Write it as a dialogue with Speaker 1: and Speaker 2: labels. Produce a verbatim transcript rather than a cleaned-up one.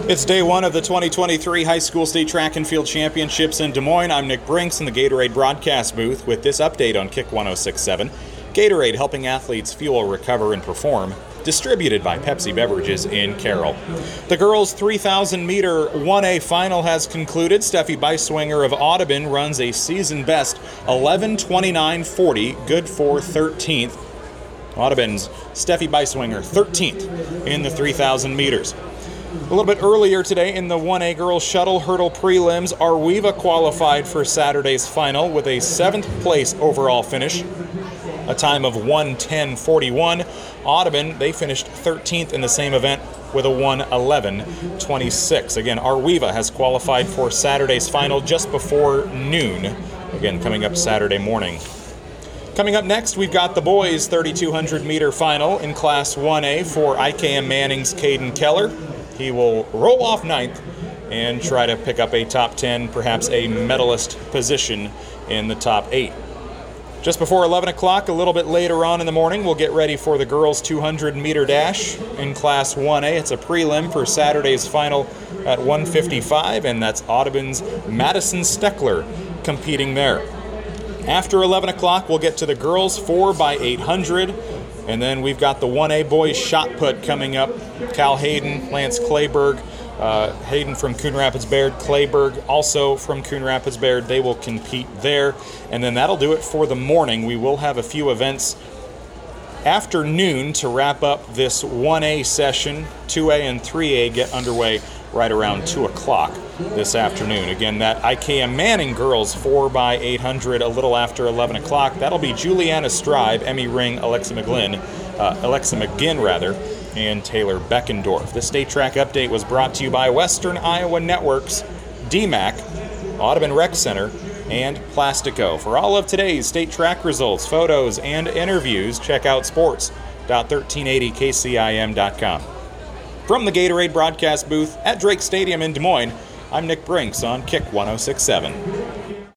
Speaker 1: It's day one of the twenty twenty-three High School State Track and Field Championships in Des Moines. I'm Nick Brinks in the Gatorade broadcast booth with this update on Kick one oh six point seven. Gatorade, helping athletes fuel, recover, and perform. Distributed by Pepsi Beverages in Carroll. The girls' three thousand meter one A final has concluded. Steffi Beiswinger of Audubon runs a season-best eleven twenty-nine forty, good for thirteenth. Audubon's Steffi Beiswinger, thirteenth in the three thousand meters. A little bit earlier today in the one A girls shuttle hurdle prelims, Arweva qualified for Saturday's final with a seventh place overall finish, a time of one ten forty-one. Audubon, they finished thirteenth in the same event with a one eleven twenty-six. Again, Arweva has qualified for Saturday's final just before noon, again coming up Saturday morning. Coming up next, we've got the boys' thirty-two hundred meter final in Class one A for I K M Manning's Caden Keller. He will roll off ninth and try to pick up a top ten, perhaps a medalist position in the top eight. Just before eleven o'clock, a little bit later on in the morning, we'll get ready for the girls' two hundred meter dash in Class one A. It's a prelim for Saturday's final at one fifty-five, and that's Audubon's Madison Steckler competing there. After eleven o'clock, we'll get to the girls' four by eight hundred. And then we've got the one A boys shot put coming up. Cal Hayden, Lance Clayberg, uh, Hayden from Coon Rapids Baird, Clayberg also from Coon Rapids Baird. They will compete there. And then that'll do it for the morning. We will have a few events after noon to wrap up this one A session. two A and three A get underway right around two o'clock this afternoon. Again, that I K M Manning girls four by eight hundred a little after eleven o'clock. That'll be Juliana Stribe, Emmy Ring, Alexa McGlynn, uh, Alexa McGinn rather, and Taylor Beckendorf. The State Track Update was brought to you by Western Iowa Networks, D MAC, Audubon Rec Center, and Plastico. For all of today's State Track results, photos, and interviews, check out sports dot thirteen eighty K C I M dot com. From the Gatorade broadcast booth at Drake Stadium in Des Moines, I'm Nick Brinks on Kick one oh six point seven.